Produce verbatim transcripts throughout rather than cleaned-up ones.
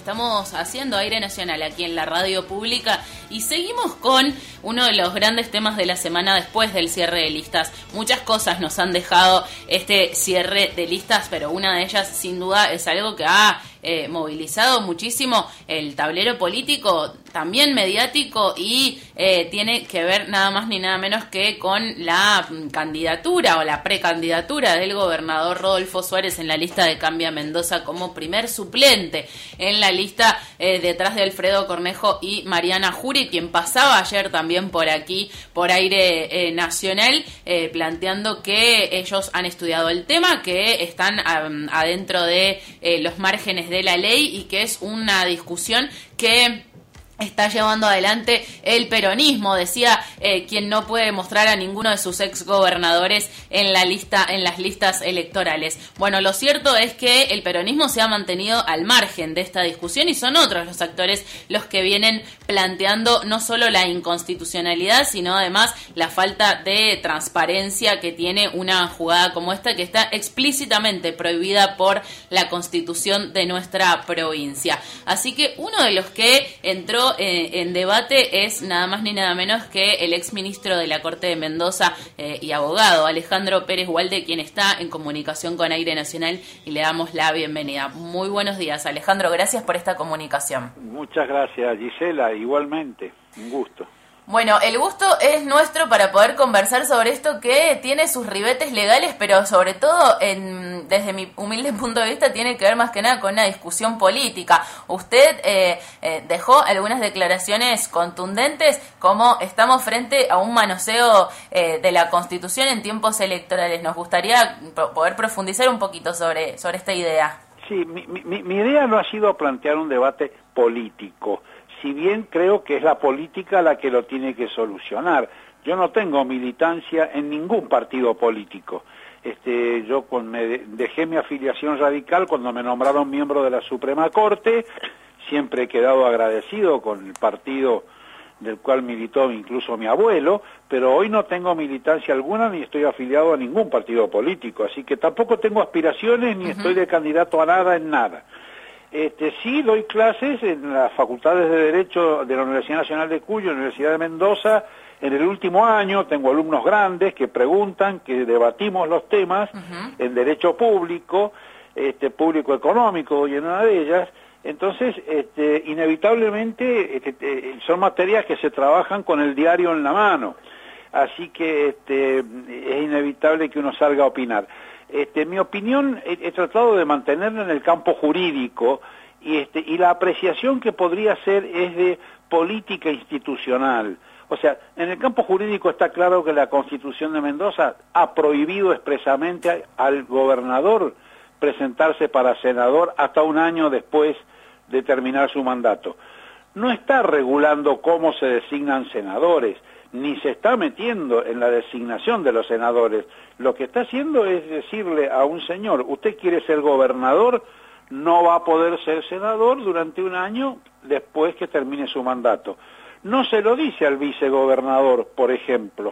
estamos haciendo Aire Nacional aquí en la radio pública y seguimos con uno de los grandes temas de la semana después del cierre de listas. Muchas cosas nos han dejado este cierre de listas, pero una de ellas sin duda es algo que ha eh, movilizado muchísimo el tablero político, también mediático, y eh, tiene que ver nada más ni nada menos que con la candidatura o la precandidatura del gobernador Rodolfo Suárez en la lista de Cambia Mendoza como primer suplente en la lista eh, detrás de Alfredo Cornejo y Mariana Jury, quien pasaba ayer también por aquí, por Aire eh, Nacional, eh, planteando que ellos han estudiado el tema, que están um, adentro de eh, los márgenes de la ley y que es una discusión que está llevando adelante el peronismo, decía eh, quien no puede mostrar a ninguno de sus exgobernadores en la lista, en las listas electorales. Bueno, lo cierto es que el peronismo se ha mantenido al margen de esta discusión y son otros los actores los que vienen planteando no solo la inconstitucionalidad, sino además la falta de transparencia que tiene una jugada como esta, que está explícitamente prohibida por la Constitución de nuestra provincia. Así que uno de los que entró Eh, en debate es nada más ni nada menos que el exministro de la Corte de Mendoza eh, y abogado Alejandro Pérez Walde, quien está en comunicación con Aire Nacional, y le damos la bienvenida. Muy buenos días, Alejandro, gracias por esta comunicación. Muchas gracias, Gisela, igualmente, un gusto. Bueno, el gusto es nuestro para poder conversar sobre esto que tiene sus ribetes legales, pero sobre todo, en, desde mi humilde punto de vista, tiene que ver más que nada con una discusión política. Usted eh, eh, dejó algunas declaraciones contundentes, como estamos frente a un manoseo eh, de la Constitución en tiempos electorales. Nos gustaría poder profundizar un poquito sobre, sobre esta idea. Sí, mi, mi, mi idea no ha sido plantear un debate político, si bien creo que es la política la que lo tiene que solucionar. Yo no tengo militancia en ningún partido político. Este, yo con, me dejé mi afiliación radical cuando me nombraron miembro de la Suprema Corte. Siempre he quedado agradecido con el partido del cual militó incluso mi abuelo, pero hoy no tengo militancia alguna ni estoy afiliado a ningún partido político, así que tampoco tengo aspiraciones ni uh-huh. estoy de candidato a nada en nada. Este, sí doy clases en las facultades de Derecho de la Universidad Nacional de Cuyo, Universidad de Mendoza. En el último año tengo alumnos grandes que preguntan, que debatimos los temas uh-huh. en Derecho Público, este, Público Económico y en una de ellas. Entonces, este, inevitablemente este, son materias que se trabajan con el diario en la mano. Así que este, es inevitable que uno salga a opinar. Este, mi opinión he, he tratado de mantenerla en el campo jurídico y, este, y la apreciación que podría ser es de política institucional. O sea, en el campo jurídico está claro que la Constitución de Mendoza ha prohibido expresamente al gobernador presentarse para senador hasta un año después de terminar su mandato. No está regulando cómo se designan senadores, ni se está metiendo en la designación de los senadores. Lo que está haciendo es decirle a un señor, usted quiere ser gobernador, no va a poder ser senador durante un año después que termine su mandato. No se lo dice al vicegobernador, por ejemplo.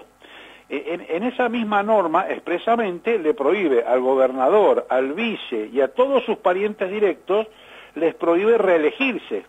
En, en esa misma norma, expresamente, le prohíbe al gobernador, al vice y a todos sus parientes directos, les prohíbe reelegirse.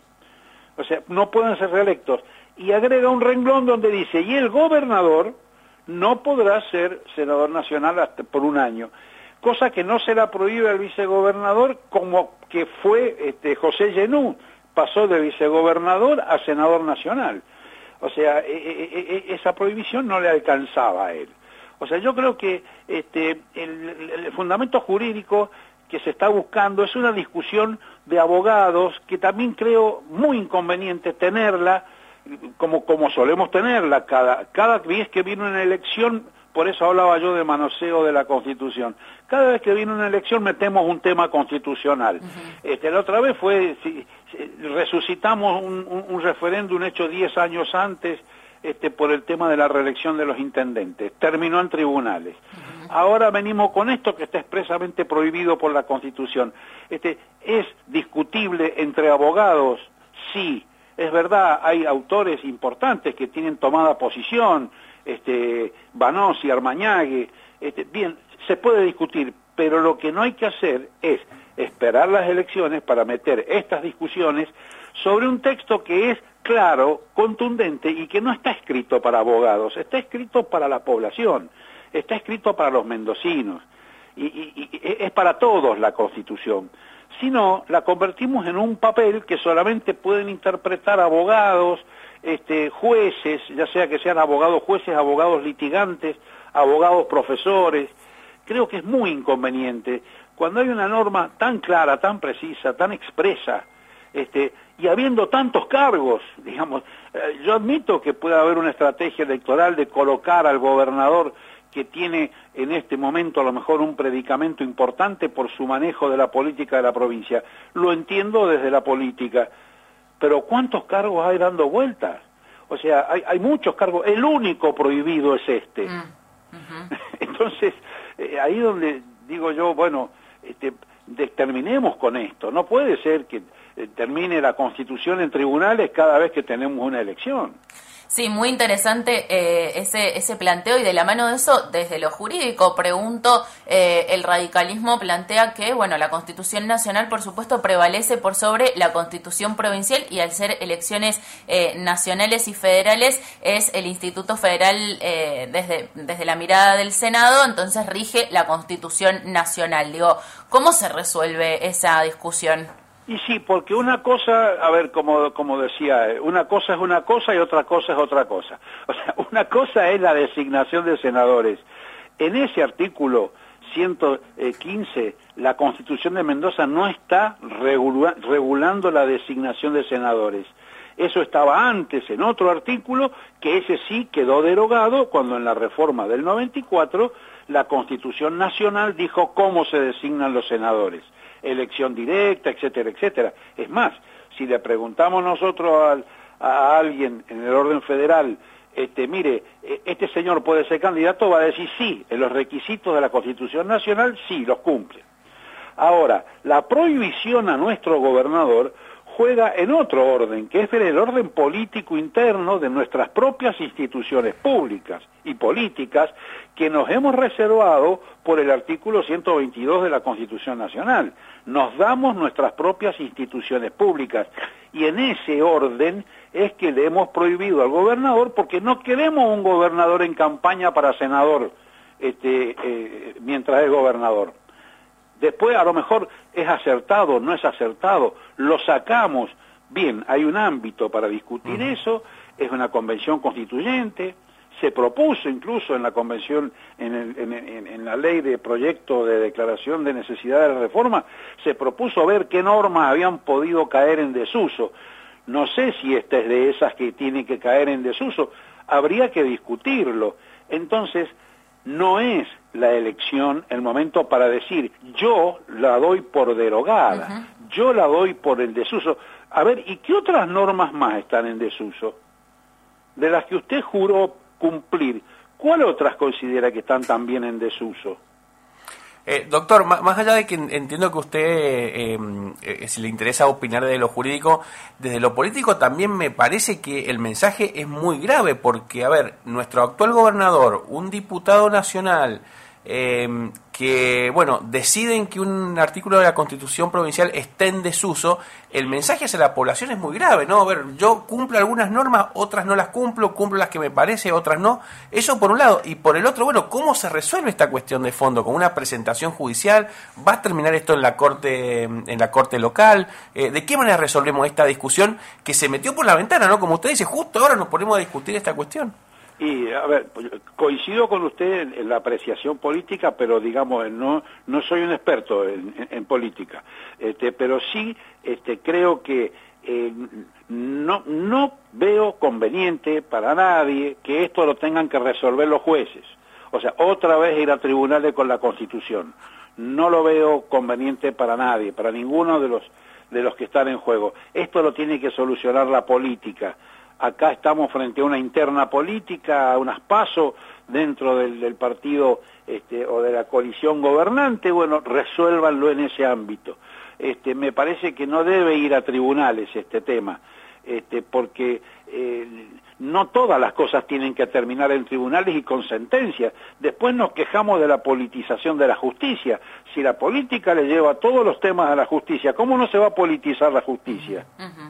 O sea, no pueden ser reelectos. Y agrega un renglón donde dice, y el gobernador no podrá ser senador nacional hasta por un año, cosa que no se la prohíbe al vicegobernador, como que fue este, José Genú, pasó de vicegobernador a senador nacional. O sea, e, e, e, esa prohibición no le alcanzaba a él. O sea, yo creo que este, el, el fundamento jurídico que se está buscando es una discusión de abogados que también creo muy inconveniente tenerla, como como solemos tenerla cada cada vez que viene una elección. Por eso hablaba yo de manoseo de la Constitución. Cada vez que viene una elección metemos un tema constitucional. Uh-huh. Este, la otra vez fue, si, si, resucitamos un, un, un referéndum hecho diez años antes este, por el tema de la reelección de los intendentes. Terminó en tribunales. Uh-huh. Ahora venimos con esto que está expresamente prohibido por la Constitución. Este, ¿es discutible entre abogados? Sí. Es verdad, hay autores importantes que tienen tomada posición, este, Banossi, Armañague, este, bien, se puede discutir, pero lo que no hay que hacer es esperar las elecciones para meter estas discusiones sobre un texto que es claro, contundente y que no está escrito para abogados, está escrito para la población, está escrito para los mendocinos, y, y, y es para todos la Constitución. Si no, la convertimos en un papel que solamente pueden interpretar abogados, este, jueces, ya sea que sean abogados jueces, abogados litigantes, abogados profesores. Creo que es muy inconveniente cuando hay una norma tan clara, tan precisa, tan expresa, este, y habiendo tantos cargos, digamos, eh, yo admito que puede haber una estrategia electoral de colocar al gobernador que tiene en este momento a lo mejor un predicamento importante por su manejo de la política de la provincia. Lo entiendo desde la política, pero ¿cuántos cargos hay dando vueltas? O sea, hay, hay muchos cargos, el único prohibido es este. Mm. Uh-huh. Entonces, eh, ahí donde digo yo, bueno, este, terminemos con esto. No puede ser que eh, termine la Constitución en tribunales cada vez que tenemos una elección. Sí, muy interesante eh, ese ese planteo, y de la mano de eso, desde lo jurídico, pregunto, eh, el radicalismo plantea que, bueno, la Constitución Nacional, por supuesto, prevalece por sobre la Constitución Provincial, y al ser elecciones eh, nacionales y federales, es el Instituto Federal eh, desde, desde la mirada del Senado, entonces rige la Constitución Nacional. Digo, ¿cómo se resuelve esa discusión? Y sí, porque una cosa, a ver, como, como decía, una cosa es una cosa y otra cosa es otra cosa. O sea, una cosa es la designación de senadores. En ese artículo ciento quince, la Constitución de Mendoza no está regula, regulando la designación de senadores. Eso estaba antes en otro artículo, que ese sí quedó derogado cuando en la reforma del noventa y cuatro la Constitución Nacional dijo cómo se designan los senadores. Elección directa, etcétera, etcétera. Es más, si le preguntamos nosotros al, a alguien en el orden federal, este, mire, este señor puede ser candidato, va a decir sí, en los requisitos de la Constitución Nacional sí, los cumple. Ahora, la prohibición a nuestro gobernador juega en otro orden, que es el orden político interno de nuestras propias instituciones públicas y políticas que nos hemos reservado por el artículo ciento veintidós de la Constitución Nacional. Nos damos nuestras propias instituciones públicas, y en ese orden es que le hemos prohibido al gobernador, porque no queremos un gobernador en campaña para senador este, eh, mientras es gobernador. Después a lo mejor es acertado, no es acertado, lo sacamos. Bien, hay un ámbito para discutir uh-huh. eso, es una convención constituyente, se propuso incluso en la convención, en, el, en, en, en la ley de proyecto de declaración de necesidad de la reforma, se propuso ver qué normas habían podido caer en desuso. No sé si esta es de esas que tiene que caer en desuso, habría que discutirlo. Entonces, no es la elección el momento para decir, yo la doy por derogada, uh-huh. yo la doy por el desuso. A ver, ¿y qué otras normas más están en desuso? De las que usted juró cumplir, ¿cuál otras considera que están también en desuso? Eh, doctor, más allá de que entiendo que usted, eh, eh, si le interesa opinar de lo jurídico, desde lo político también me parece que el mensaje es muy grave, porque, a ver, nuestro actual gobernador, un diputado nacional, eh, que, bueno, deciden que un artículo de la Constitución Provincial esté en desuso, el mensaje hacia la población es muy grave, ¿no? A ver, yo cumplo algunas normas, otras no las cumplo, cumplo las que me parece, otras no. Eso por un lado. Y por el otro, bueno, ¿cómo se resuelve esta cuestión de fondo? ¿Con una presentación judicial? ¿Va a terminar esto en la corte en la corte local? Eh, ¿De qué manera resolvemos esta discusión que se metió por la ventana, ¿no? Como usted dice, justo ahora nos ponemos a discutir esta cuestión. Y, a ver, coincido con usted en, en la apreciación política, pero digamos, no no soy un experto en, en, en política, este, pero sí este, creo que eh, no, no veo conveniente para nadie que esto lo tengan que resolver los jueces. O sea, otra vez ir a tribunales con la Constitución. No lo veo conveniente para nadie, para ninguno de los, de los que están en juego. Esto lo tiene que solucionar la política. Acá estamos frente a una interna política, a unas pasos dentro del, del partido este, o de la coalición gobernante. Bueno, resuélvanlo en ese ámbito. Este, me parece que no debe ir a tribunales este tema. este, porque eh, no todas las cosas tienen que terminar en tribunales y con sentencias. Después nos quejamos de la politización de la justicia. Si la política le lleva todos los temas a la justicia, ¿cómo no se va a politizar la justicia? Uh-huh.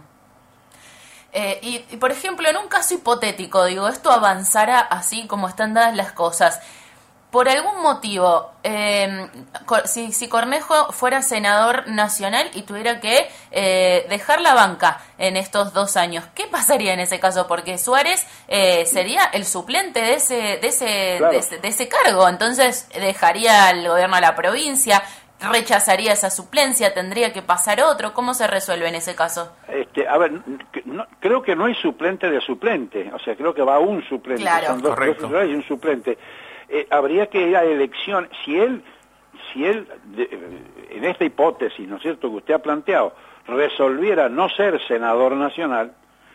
Eh, y, y, por ejemplo, en un caso hipotético, digo, esto avanzara así como están dadas las cosas. Por algún motivo, eh, si, si Cornejo fuera senador nacional y tuviera que eh, dejar la banca en estos dos años, ¿qué pasaría en ese caso? Porque Suárez eh, sería el suplente de ese, de, ese, claro. de, ese, de ese cargo, entonces dejaría el gobierno a la provincia, rechazaría esa suplencia, tendría que pasar otro. ¿Cómo se resuelve en ese caso? Este, a ver, no, creo que no hay suplente de suplente, o sea, creo que va un suplente, claro. son dos, dos y un suplente. Eh, habría que ir a elección, si él, si él, de, en esta hipótesis, ¿no es cierto?, que usted ha planteado, resolviera no ser senador nacional,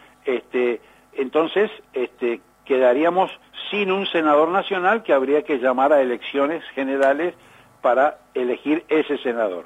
este, entonces este, quedaríamos sin un senador nacional que habría que llamar a elecciones generales para elegir ese senador.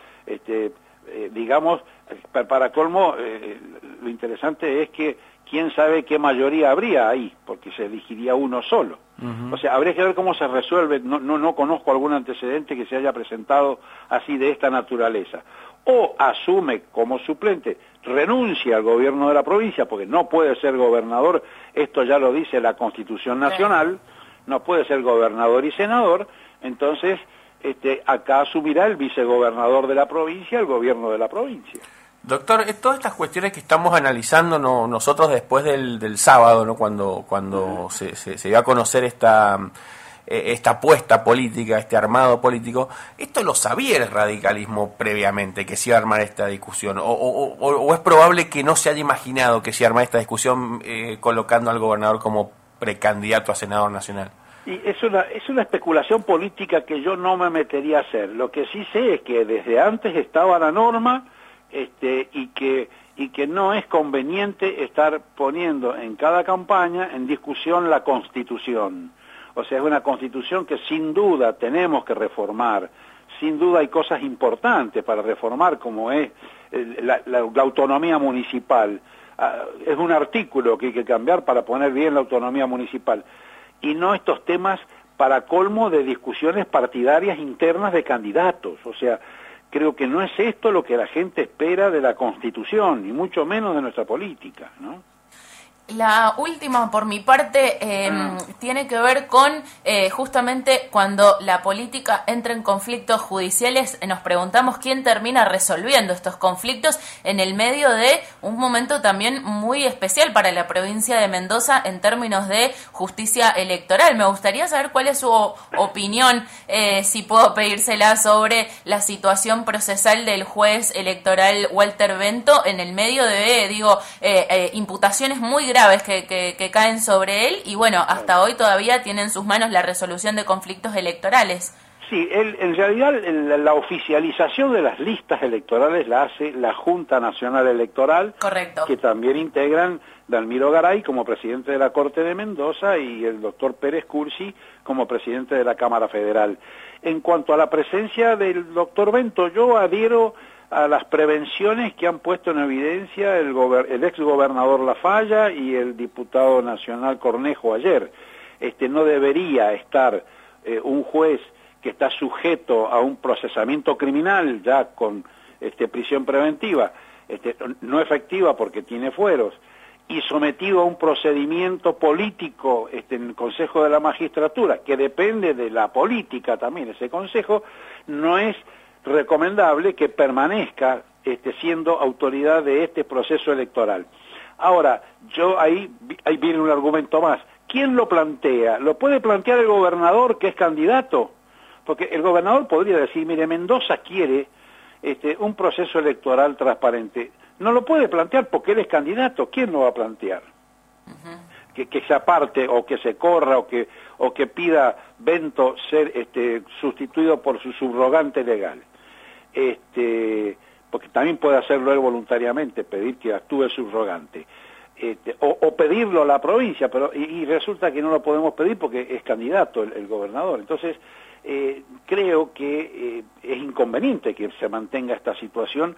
Este, eh, digamos, para, para colmo, eh, lo interesante es que quién sabe qué mayoría habría ahí, porque se elegiría uno solo. Uh-huh. O sea, habría que ver cómo se resuelve. No, no, no conozco algún antecedente que se haya presentado así de esta naturaleza. O asume como suplente, renuncia al gobierno de la provincia, porque no puede ser gobernador, esto ya lo dice la Constitución Nacional, no puede ser gobernador y senador, entonces este, acá asumirá el vicegobernador de la provincia, el gobierno de la provincia. Doctor, todas estas cuestiones que estamos analizando no, nosotros después del, del sábado, ¿no? cuando cuando uh-huh. se, se, se dio a conocer esta, eh, esta apuesta política, este armado político, esto lo sabía el radicalismo previamente, que se iba a armar esta discusión, o, o, o, o es probable que no se haya imaginado que se iba a armar esta discusión eh, colocando al gobernador como precandidato a senador nacional. Y es una, es una especulación política que yo no me metería a hacer. Lo que sí sé es que desde antes estaba la norma, Este, y que y que no es conveniente estar poniendo en cada campaña en discusión la Constitución. O sea, es una Constitución que sin duda tenemos que reformar. Sin duda hay cosas importantes para reformar, como es la, la, la autonomía municipal. Uh, es un artículo que hay que cambiar para poner bien la autonomía municipal. Y no estos temas para colmo de discusiones partidarias internas de candidatos. O sea, creo que no es esto lo que la gente espera de la Constitución, ni mucho menos de nuestra política, ¿no? La última, por mi parte, eh, ah. tiene que ver con eh, justamente cuando la política entra en conflictos judiciales, eh, nos preguntamos quién termina resolviendo estos conflictos en el medio de un momento también muy especial para la provincia de Mendoza en términos de justicia electoral. Me gustaría saber cuál es su opinión, eh, si puedo pedírsela, sobre la situación procesal del juez electoral Walter Bento en el medio de, digo, eh, eh, imputaciones muy graves Que, que, que caen sobre él y bueno, hasta hoy todavía tiene en sus manos la resolución de conflictos electorales. Sí, él, en realidad el, la oficialización de las listas electorales la hace la Junta Nacional Electoral. Correcto. Que también integran Dalmiro Garay como presidente de la Corte de Mendoza y el doctor Pérez Cursi como presidente de la Cámara Federal. En cuanto a la presencia del doctor Bento, yo adhiero a las prevenciones que han puesto en evidencia el, el ex gobernador Lafalla y el diputado nacional Cornejo ayer. Este, no debería estar eh, un juez que está sujeto a un procesamiento criminal ya con este, prisión preventiva, este, no efectiva porque tiene fueros, y sometido a un procedimiento político este, en el Consejo de la Magistratura, que depende de la política también. Ese consejo no es recomendable que permanezca este, siendo autoridad de este proceso electoral. Ahora, yo ahí, ahí viene un argumento más. ¿Quién lo plantea? ¿Lo puede plantear el gobernador que es candidato? Porque el gobernador podría decir, mire, Mendoza quiere este, un proceso electoral transparente. No lo puede plantear porque él es candidato. ¿Quién lo va a plantear? Uh-huh. Que, que se aparte o que se corra o que, o que pida Bento ser este, sustituido por su subrogante legal. Este, porque también puede hacerlo él voluntariamente, pedir que actúe el subrogante, este, o, o pedirlo a la provincia, pero y, y resulta que no lo podemos pedir porque es candidato el, el gobernador. Entonces, eh, creo que eh, es inconveniente que se mantenga esta situación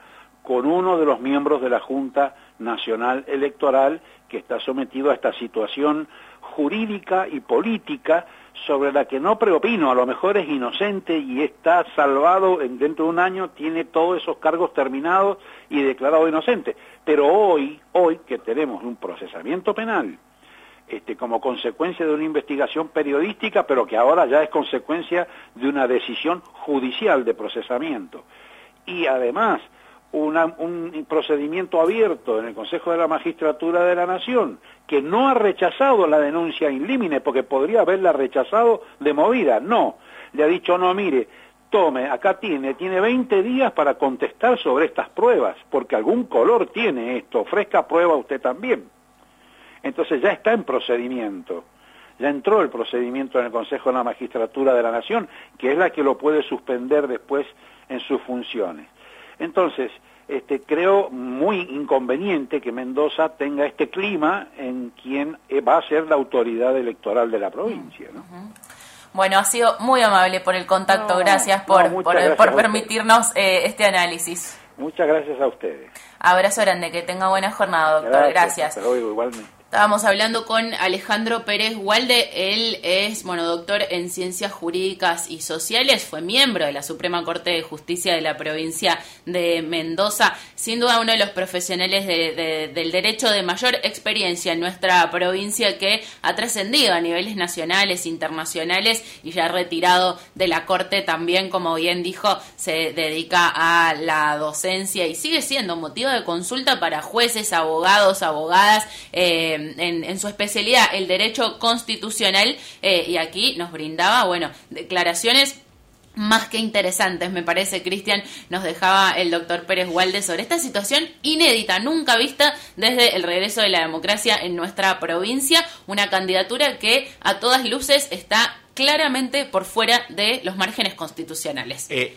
con uno de los miembros de la Junta Nacional Electoral que está sometido a esta situación jurídica y política sobre la que no preopino, a lo mejor es inocente y está salvado, en, dentro de un año tiene todos esos cargos terminados y declarado inocente. Pero hoy, hoy que tenemos un procesamiento penal, este, como consecuencia de una investigación periodística, pero que ahora ya es consecuencia de una decisión judicial de procesamiento, y además Una, un procedimiento abierto en el Consejo de la Magistratura de la Nación, que no ha rechazado la denuncia in limine, porque podría haberla rechazado de movida. No, le ha dicho, no, mire, tome, acá tiene, tiene veinte días para contestar sobre estas pruebas, porque algún color tiene esto, ofrezca prueba usted también. Entonces ya está en procedimiento, ya entró el procedimiento en el Consejo de la Magistratura de la Nación, que es la que lo puede suspender después en sus funciones. Entonces, este, creo muy inconveniente que Mendoza tenga este clima en quien va a ser la autoridad electoral de la provincia, ¿no? Uh-huh. Bueno, ha sido muy amable por el contacto, no, gracias por, no, por, gracias por permitirnos eh, este análisis. Muchas gracias a ustedes. Abrazo grande, que tenga buena jornada, doctor. Gracias. Hasta luego, igualmente. Estábamos hablando con Alejandro Pérez Walde. Él es, bueno, doctor en Ciencias Jurídicas y Sociales, fue miembro de la Suprema Corte de Justicia de la provincia de Mendoza, sin duda uno de los profesionales de, de, del derecho de mayor experiencia en nuestra provincia, que ha trascendido a niveles nacionales, internacionales, y ya retirado de la Corte también, como bien dijo, se dedica a la docencia y sigue siendo motivo de consulta para jueces, abogados, abogadas, eh, En, en su especialidad, el derecho constitucional, eh, y aquí nos brindaba, bueno, declaraciones más que interesantes, me parece, Cristian, nos dejaba el doctor Pérez Walde sobre esta situación inédita, nunca vista desde el regreso de la democracia en nuestra provincia, una candidatura que a todas luces está claramente por fuera de los márgenes constitucionales. Eh,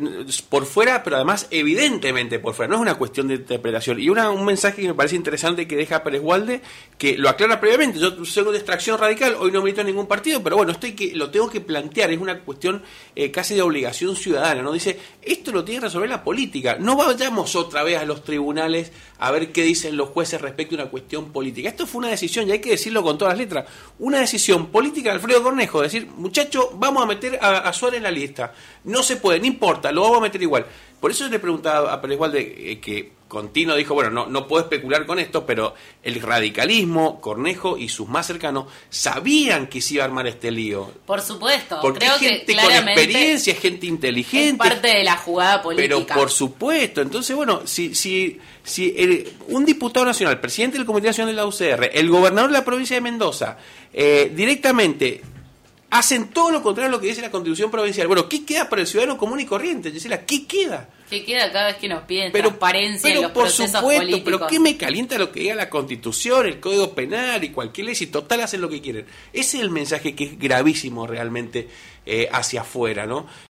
por fuera, pero además evidentemente por fuera. No es una cuestión de interpretación. Y una, un mensaje que me parece interesante que deja Pérez Walde, que lo aclara previamente. Yo soy de extracción radical, hoy no milito en ningún partido, pero bueno, estoy que lo tengo que plantear. Es una cuestión eh, casi de obligación ciudadana, ¿no? Dice, esto lo tiene que resolver la política. No vayamos otra vez a los tribunales a ver qué dicen los jueces respecto a una cuestión política. Esto fue una decisión, y hay que decirlo con todas las letras, una decisión política de Alfredo Cornejo, decir, muchacho, vamos a meter a, a Suárez en la lista. No se puede, no importa, lo vamos a meter igual. Por eso le preguntaba a Pérez Walde, eh, que Contino dijo, bueno, no, no puedo especular con esto, pero el radicalismo, Cornejo y sus más cercanos sabían que se iba a armar este lío. Por supuesto, porque creo hay gente que claramente con experiencia, gente inteligente. Es parte de la jugada política. Pero por supuesto, entonces bueno, si si si el, un diputado nacional, presidente del Comité Nacional de la U C R, el gobernador de la provincia de Mendoza, eh, directamente hacen todo lo contrario a lo que dice la Constitución provincial. Bueno, ¿qué queda para el ciudadano común y corriente, Gisela? ¿Qué queda? ¿Qué queda cada vez que nos piden pero, transparencia pero en los por procesos supuesto, políticos? Pero ¿qué me calienta lo que diga la Constitución, el Código Penal y cualquier ley? Si total hacen lo que quieren. Ese es el mensaje que es gravísimo realmente eh, hacia afuera, ¿no?